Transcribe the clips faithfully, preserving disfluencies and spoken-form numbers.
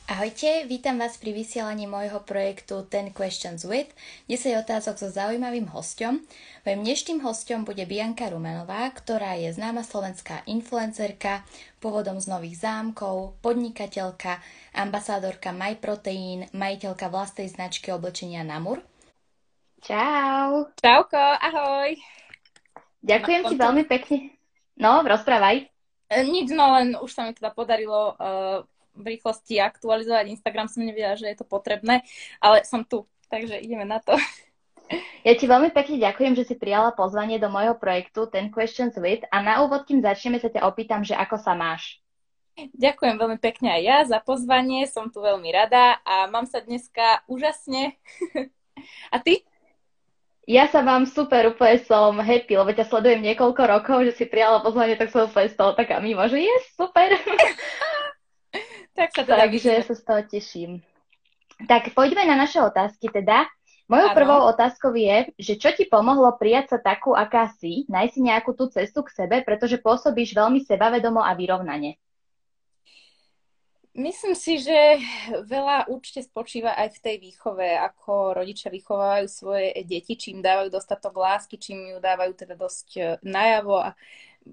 Ahojte, vítam vás pri vysielaní môjho projektu ten Questions with, desať otázok so zaujímavým hosťom. Mojím dnešným hosťom bude Bianka Rumenová, ktorá je známa slovenská influencerka, pôvodom z Nových Zámkov, podnikateľka, ambasádorka MyProtein, majiteľka vlastnej značky oblečenia Namur. Čau. Čauko, ahoj. Ďakujem No, ti to... veľmi pekne. No, rozprávaj. Nič, no len už sa mi teda podarilo uh, v rýchlosti aktualizovať Instagram, som nevedela, že je to potrebné, ale som tu, takže ideme na to. Ja ti veľmi pekne ďakujem, že si prijala pozvanie do môjho projektu ten Questions with a na úvod, kým začneme, sa ťa opýtam, že ako sa máš. Ďakujem veľmi pekne aj ja za pozvanie, som tu veľmi rada a mám sa dneska úžasne. A ty? Ja sa mám super, úplne som happy, lebo ťa sledujem niekoľko rokov, že si prijala pozvanie, tak som úplne z toho taká mimo, že je super. Tak sa teda Takže sa z toho teším. Tak poďme na naše otázky teda. Mojou Áno. prvou otázkou je, že čo ti pomohlo prijať sa takú, aká si, nájsť si nejakú tú cestu k sebe, pretože pôsobíš veľmi sebavedomo a vyrovnane. Myslím si, že veľa určite spočíva aj v tej výchove, ako rodičia vychovávajú svoje deti, čím dávajú dostatok lásky, čím ju dávajú teda dosť najavo. A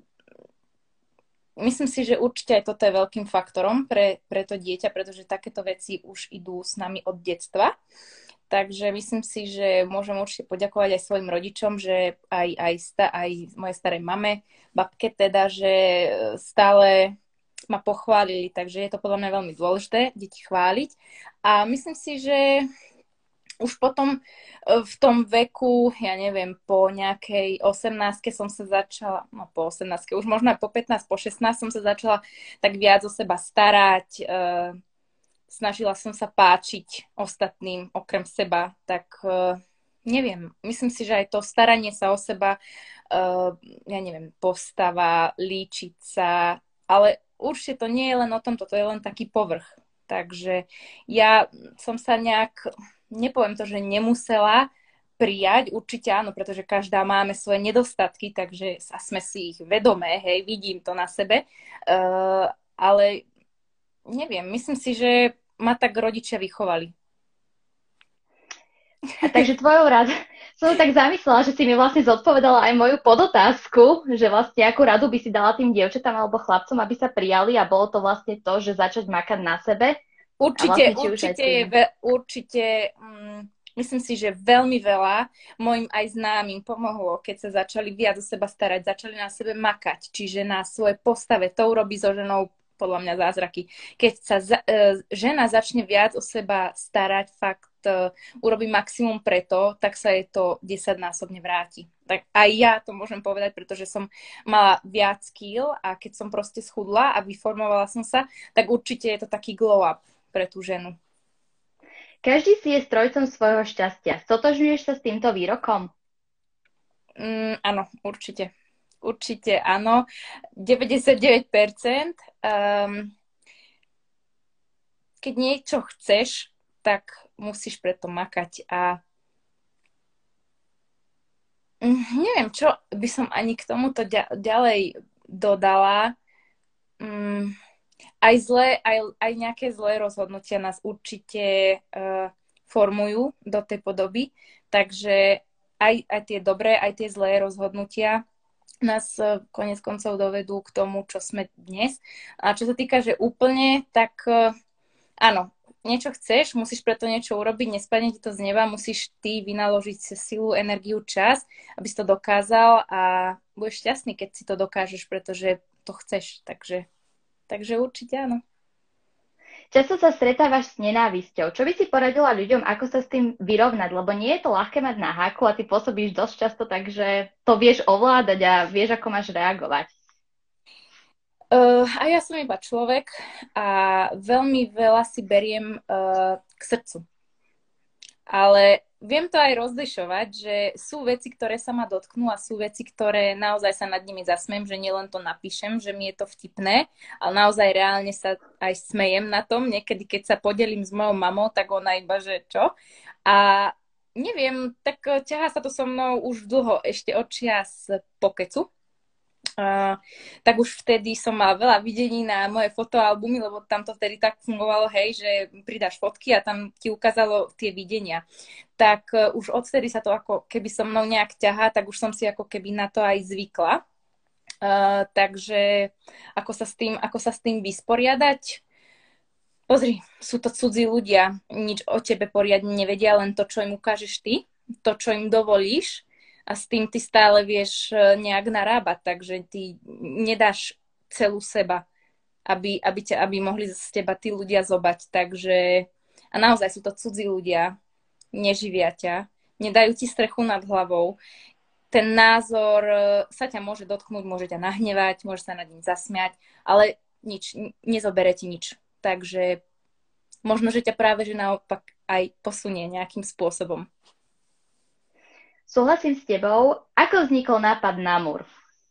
myslím si, že určite aj toto je veľkým faktorom pre, pre to dieťa, pretože takéto veci už idú s nami od detstva. Takže myslím si, že môžem určite poďakovať aj svojim rodičom, že aj, aj, sta, aj mojej starej mame, babke teda, že stále ma pochválili, takže je to podľa mňa veľmi dôležité deti chváliť. A myslím si, že už potom v tom veku, ja neviem, po nejakej osemnástke som sa začala, no po osemnástke, už možno aj po pätnásť, po šestnásť som sa začala tak viac o seba starať, e, snažila som sa páčiť ostatným okrem seba, tak e, neviem, myslím si, že aj to staranie sa o seba, e, ja neviem, postava, líčiť sa, ale určite to nie je len o tom, toto je len taký povrch. Takže ja som sa nejak, nepoviem to, že nemusela prijať, určite áno, pretože každá máme svoje nedostatky, takže a sme si ich vedomé, hej, vidím to na sebe, uh, ale neviem, myslím si, že ma tak rodičia vychovali. A takže tvojou rad som tak zamyslela, že si mi vlastne zodpovedala aj moju podotázku, že vlastne akú radu by si dala tým dievčatám alebo chlapcom, aby sa prijali a bolo to vlastne to, že začať makať na sebe. Určite, vlastne, určite, je ve, určite um, myslím si, že veľmi veľa mojim aj známym pomohlo, keď sa začali viac o seba starať, začali na sebe makať, čiže na svoje postave, to urobí so ženou podľa mňa zázraky. Keď sa za, e, žena začne viac o seba starať, fakt e, urobí maximum preto, tak sa jej to desaťnásobne vráti. Tak aj ja to môžem povedať, pretože som mala viac kýl a keď som proste schudla a vyformovala som sa, tak určite je to taký glow up pre tú ženu. Každý si je strojcom svojho šťastia. Stotožňuješ sa s týmto výrokom? Mm, áno, určite. Určite áno. deväťdesiatdeväť percent. Um, keď niečo chceš, tak musíš preto makať a neviem, čo by som ani k tomuto ďalej dodala. Um, aj, zlé, aj, aj nejaké zlé rozhodnutia nás určite uh, formujú do tej podoby, takže aj, aj tie dobré, aj tie zlé rozhodnutia nás konec koncov dovedú k tomu, čo sme dnes. A čo sa týka, že úplne, tak áno, niečo chceš, musíš preto niečo urobiť, nespadne ti to z neba, musíš ty vynaložiť silu, energiu, čas, aby si to dokázal a budeš šťastný, keď si to dokážeš, pretože to chceš. Takže, takže určite áno. Často sa stretávaš s nenávisťou. Čo by si poradila ľuďom, ako sa s tým vyrovnať? Lebo nie je to ľahké mať na háku a ty pôsobíš dosť často, takže to vieš ovládať a vieš, ako máš reagovať. Uh, a ja som iba človek a veľmi veľa si beriem uh, k srdcu. Ale viem to aj rozlišovať, že sú veci, ktoré sa ma dotknú a sú veci, ktoré naozaj sa nad nimi zasmiem, že nielen to napíšem, že mi je to vtipné, ale naozaj reálne sa aj smejem na tom. Niekedy, keď sa podelím s mojou mamou, tak ona iba, že čo? A neviem, tak ťahá sa to so mnou už dlho, ešte od čias pokecu. Uh, tak už vtedy som mala veľa videní na moje fotoalbumy, lebo tam to vtedy tak fungovalo, hej, že pridáš fotky a tam ti ukázalo tie videnia. Tak uh, už odvtedy sa to ako keby so mnou nejak ťahá, tak už som si ako keby na to aj zvykla. Uh, takže ako sa, s tým, ako sa s tým vysporiadať? Pozri, sú to cudzí ľudia, nič o tebe poriadne nevedia, len to, čo im ukážeš ty, to, čo im dovolíš, a s tým ty stále vieš nejak narábať, takže ty nedáš celú seba, aby, aby, ťa, aby mohli z teba tí ľudia zobať. Takže, a naozaj sú to cudzí ľudia, neživia ťa, nedajú ti strechu nad hlavou. Ten názor sa ťa môže dotknúť, môže ťa nahnevať, môže sa nad ním zasmiať, ale nič, nezobere ti nič. Takže možno, že ťa práve že naopak aj posunie nejakým spôsobom. Súhlasím s tebou. Ako vznikol nápad Namur?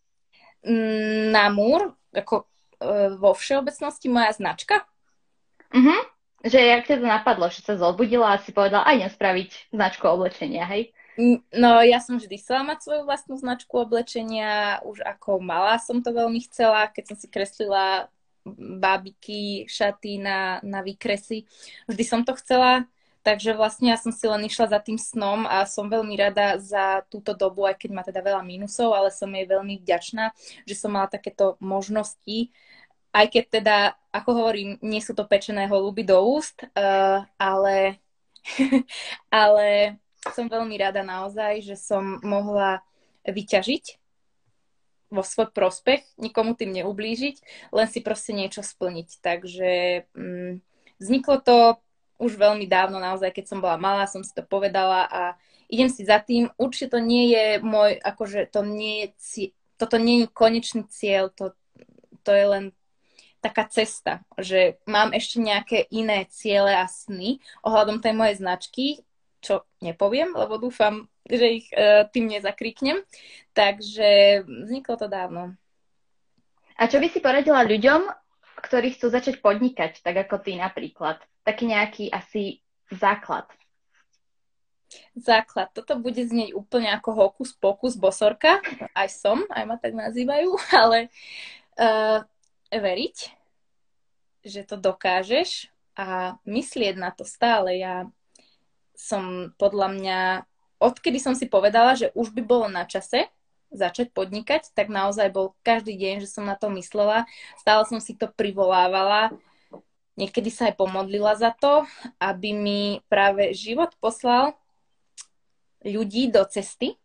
Namur? Ako e, vo všeobecnosti moja značka? Mhm. Že jak ťa to napadlo, že sa zobudila a si povedala, aj idem spraviť značku oblečenia, hej? No, ja som vždy chcela mať svoju vlastnú značku oblečenia. Už ako malá som to veľmi chcela, keď som si kreslila bábiky, šaty na, na výkresy. Vždy som to chcela. Takže vlastne ja som si len išla za tým snom a som veľmi rada za túto dobu, aj keď má teda veľa mínusov, ale som jej veľmi vďačná, že som mala takéto možnosti, aj keď teda, ako hovorím, nie sú to pečené holuby do úst, uh, ale, ale som veľmi rada naozaj, že som mohla vyťažiť vo svoj prospech, nikomu tým neublížiť, len si proste niečo splniť. Takže um, vzniklo to už veľmi dávno, naozaj, keď som bola malá, som si to povedala a idem si za tým. Určite to nie je môj, akože to nie je, cie, toto nie je konečný cieľ, to, to je len taká cesta, že mám ešte nejaké iné ciele a sny ohľadom tej mojej značky, čo nepoviem, lebo dúfam, že ich uh, tým nezakríknem. Takže vzniklo to dávno. A čo by si poradila ľuďom, ktorí chcú začať podnikať, tak ako ty napríklad? Taký nejaký asi základ. Základ. Toto bude znieť úplne ako hokus pokus bosorka. Aj som, aj ma tak nazývajú, ale uh, veriť, že to dokážeš a myslieť na to stále. Ja som podľa mňa, odkedy som si povedala, že už by bolo na čase začať podnikať, tak naozaj bol každý deň, že som na to myslela. Stále som si to privolávala. Niekedy sa aj pomodlila za to, aby mi práve život poslal ľudí do cesty,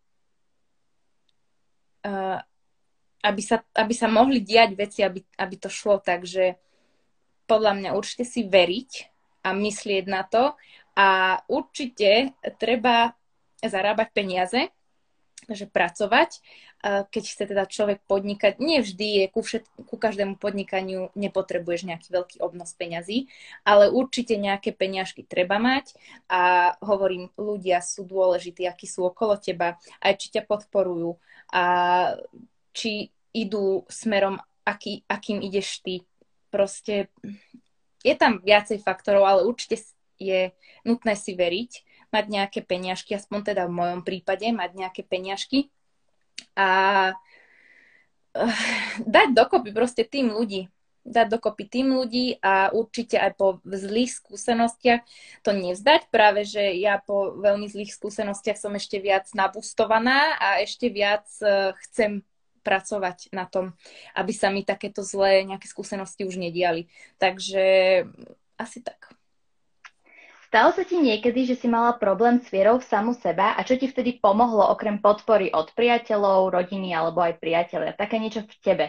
aby sa, aby sa mohli diať veci, aby, aby to šlo. Takže podľa mňa určite si veriť a myslieť na to a určite treba zarábať peniaze, že pracovať, keď chce teda človek podnikať. Nie vždy je ku, všet, ku každému podnikaniu nepotrebuješ nejaký veľký obnos peňazí, ale určite nejaké peniažky treba mať a hovorím, ľudia sú dôležití, akí sú okolo teba, aj či ťa podporujú a či idú smerom, aký, akým ideš ty. Proste je tam viacej faktorov, ale určite je nutné si veriť, mať nejaké peniažky, aspoň teda v mojom prípade, mať nejaké peniažky a uh, dať dokopy proste tým ľudí. Dať dokopy tým ľudí a určite aj po zlých skúsenostiach to nevzdať. Práve, že ja po veľmi zlých skúsenostiach som ešte viac nabustovaná a ešte viac uh, chcem pracovať na tom, aby sa mi takéto zlé nejaké skúsenosti už nediali. Takže asi tak. Stalo sa ti niekedy, že si mala problém s vierou v samu seba a čo ti vtedy pomohlo okrem podpory od priateľov, rodiny alebo aj priateľia? Také niečo v tebe?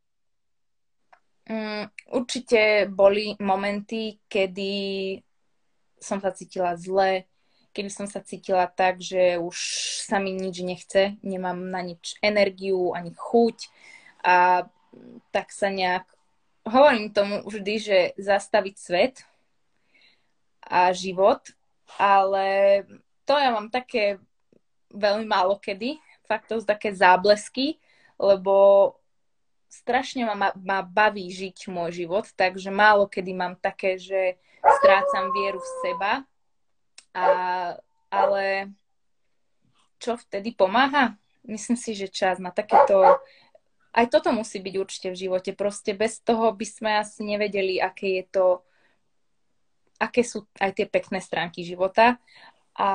Um, určite boli momenty, kedy som sa cítila zle, kedy som sa cítila tak, že už sa mi nič nechce, nemám na nič energiu ani chuť a tak sa nejak, hovorím tomu vždy, že zastaviť svet a život, ale to ja mám také veľmi málo kedy, fakt to sú také záblesky, lebo strašne ma, ma baví žiť môj život, takže málo kedy mám také, že strácam vieru v seba, a, ale čo vtedy pomáha? Myslím si, že čas na takéto aj toto musí byť určite v živote. Proste bez toho by sme asi nevedeli, aké je to, aké sú aj tie pekné stránky života. A,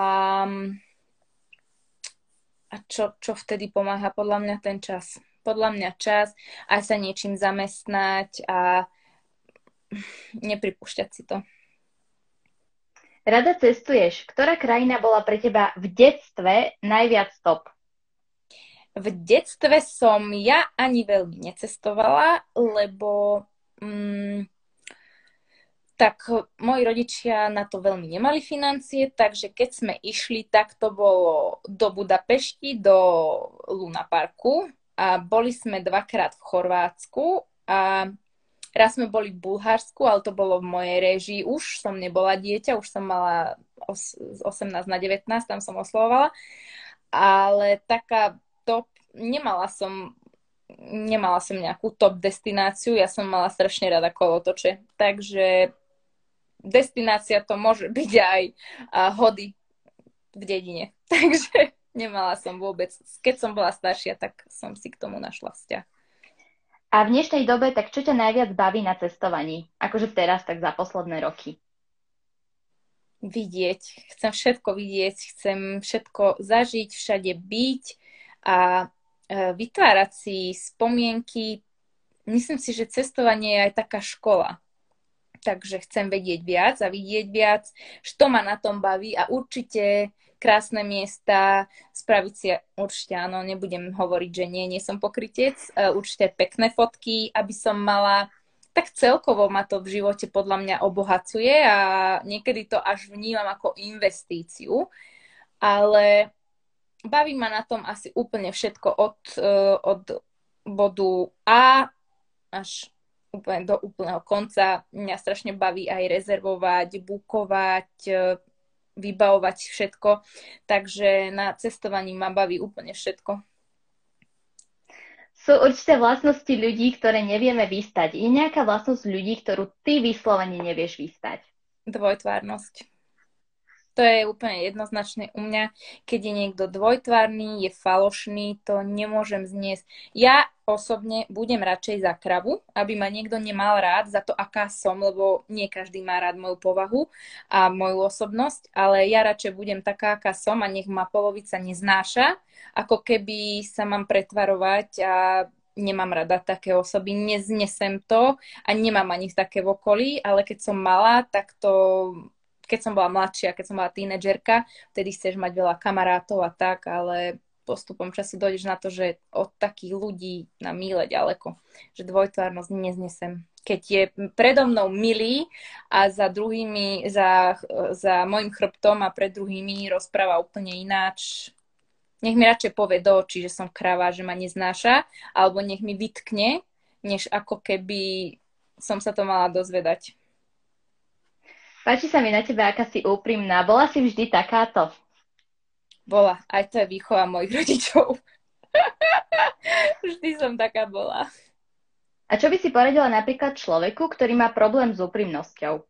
a čo, čo vtedy pomáha? Podľa mňa ten čas. Podľa mňa čas, aj sa niečím zamestnať a nepripúšťať si to. Rada cestuješ. Ktorá krajina bola pre teba v detstve najviac top? V detstve som ja ani veľmi necestovala, lebo mm, tak moji rodičia na to veľmi nemali financie, takže keď sme išli, tak to bolo do Budapešti, do Luna Parku a boli sme dvakrát v Chorvátsku a raz sme boli v Bulharsku, ale to bolo v mojej réžii. Už som nebola dieťa, už som mala osemnásť na devätnásť, tam som oslovovala, ale taká top, nemala som nemala som nejakú top destináciu, ja som mala strašne rada kolotoče, takže destinácia to môže byť aj a, hody v dedine, takže nemala som vôbec, keď som bola staršia, tak som si k tomu našla vzťah. A v dnešnej dobe, tak čo ťa najviac baví na cestovaní? Akože teraz, tak za posledné roky. Vidieť, chcem všetko vidieť, chcem všetko zažiť, všade byť a vytvárať si spomienky. Myslím si, že cestovanie je aj taká škola. Takže chcem vedieť viac a vidieť viac, čo ma na tom baví a určite krásne miesta, spraviť si, určite áno, nebudem hovoriť, že nie, nie som pokrytec, určite pekné fotky, aby som mala, tak celkovo ma to v živote podľa mňa obohacuje a niekedy to až vnímam ako investíciu, ale baví ma na tom asi úplne všetko od, od bodu A až úplne do úplného konca. Mňa strašne baví aj rezervovať, bukovať, vybavovať všetko. Takže na cestovaní ma baví úplne všetko. Sú určité vlastnosti ľudí, ktoré nevieme vystať. Je nejaká vlastnosť ľudí, ktorú ty vyslovene nevieš vystať? Dvojtvárnosť. To je úplne jednoznačné u mňa. Keď je niekto dvojtvárny, je falošný, to nemôžem zniesť. Ja osobne budem radšej za kravu, aby ma niekto nemal rád za to, aká som, lebo nie každý má rád moju povahu a moju osobnosť, ale ja radšej budem taká, aká som a nech ma polovica neznáša, ako keby sa mám pretvarovať a nemám rada také osoby, neznesem to a nemám ani také v okolí, ale keď som malá, tak to... keď som bola mladšia, keď som bola tínedžerka, vtedy chceš mať veľa kamarátov a tak, ale postupom času dojdeš na to, že od takých ľudí na míle ďaleko, že dvojtvárnosť neznesem. Keď je predo mnou milý a za druhými, za, za mojim chrbtom a pred druhými rozpráva úplne ináč, nech mi radšej povie do očí, že som krava, že ma neznáša, alebo nech mi vytkne, než ako keby som sa to mala dozvedať. Páči sa mi na tebe, aká si úprimná. Bola si vždy takáto? Bola. Aj to je výchova mojich rodičov. Vždy som taká bola. A čo by si poradila napríklad človeku, ktorý má problém s úprimnosťou?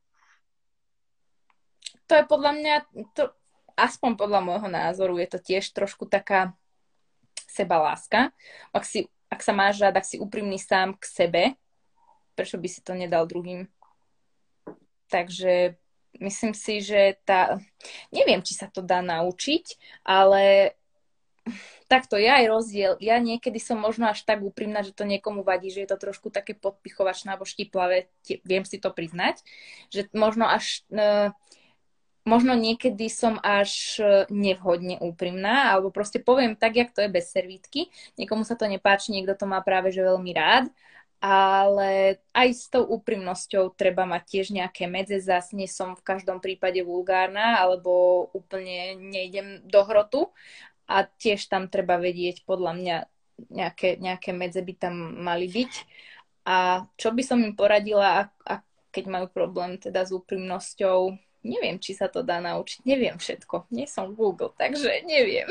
To je podľa mňa, to, aspoň podľa môjho názoru, je to tiež trošku taká sebaláska. Ak, si, ak sa máš rád, ak si úprimný sám k sebe, prečo by si to nedal druhým? Takže myslím si, že tá... Neviem, či sa to dá naučiť, ale takto je aj rozdiel. Ja niekedy som možno až tak úprimná, že to niekomu vadí, že je to trošku také podpichovačné alebo štiplavé, viem si to priznať, že možno až... Možno niekedy som až nevhodne úprimná, alebo proste poviem tak, jak to je bez servítky. Niekomu sa to nepáči, niekto to má práve že veľmi rád, ale aj s tou úprimnosťou treba mať tiež nejaké medze, zas nie som v každom prípade vulgárna, alebo úplne nejdem do hrotu a tiež tam treba vedieť, podľa mňa nejaké, nejaké medze by tam mali byť. A čo by som im poradila, a, a keď majú problém teda s úprimnosťou, neviem, či sa to dá naučiť, neviem všetko, nie som Google, takže neviem.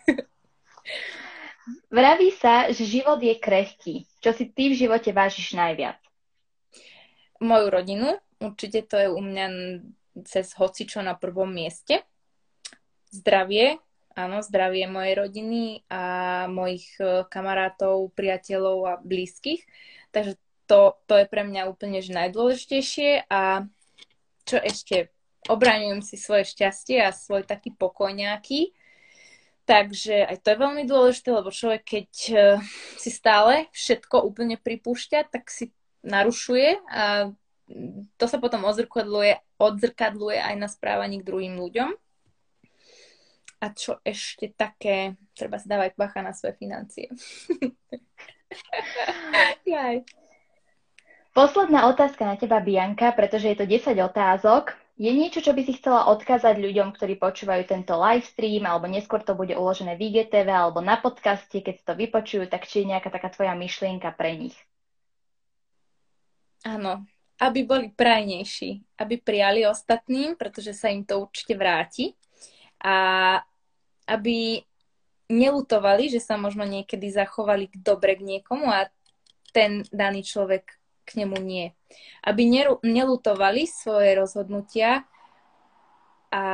Vraví sa, že život je krehký. Čo si ty v živote vážiš najviac? Moju rodinu. Určite to je u mňa cez hocičo na prvom mieste. Zdravie áno, zdravie mojej rodiny a mojich e, kamarátov, priateľov a blízkych. Takže to, to je pre mňa úplne že najdôležitejšie. A čo ešte? Obraňujem si svoje šťastie a svoj taký pokoj nejaký. Takže aj to je veľmi dôležité, lebo človek, keď e, si stále všetko úplne pripúšťa, tak si narušuje a to sa potom odzrkadluje, odzrkadluje aj na správaní k druhým ľuďom. A čo ešte také, treba si dávať bacha na svoje financie. Jaj. Posledná otázka na teba, Bianka, pretože je to desať otázok. Je niečo, čo by si chcela odkázať ľuďom, ktorí počúvajú tento livestream, alebo neskôr to bude uložené v í gé té vé, alebo na podcaste, keď si to vypočujú, tak či je nejaká taká tvoja myšlienka pre nich? Áno, aby boli prajnejší, aby prijali ostatným, pretože sa im to určite vráti. A aby nelutovali, že sa možno niekedy zachovali dobre k niekomu a ten daný človek k nemu nie. Aby nelutovali svoje rozhodnutia a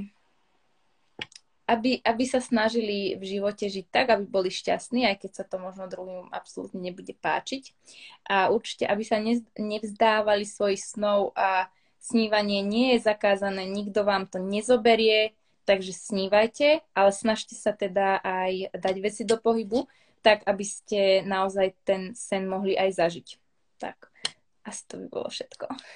aby, aby sa snažili v živote žiť tak, aby boli šťastní, aj keď sa to možno druhým absolútne nebude páčiť. A určite, aby sa nevzdávali svojich snov a snívanie nie je zakázané, nikto vám to nezoberie, takže snívajte, ale snažte sa teda aj dať veci do pohybu, tak aby ste naozaj ten sen mohli aj zažiť. Tak, asi to by bolo všetko.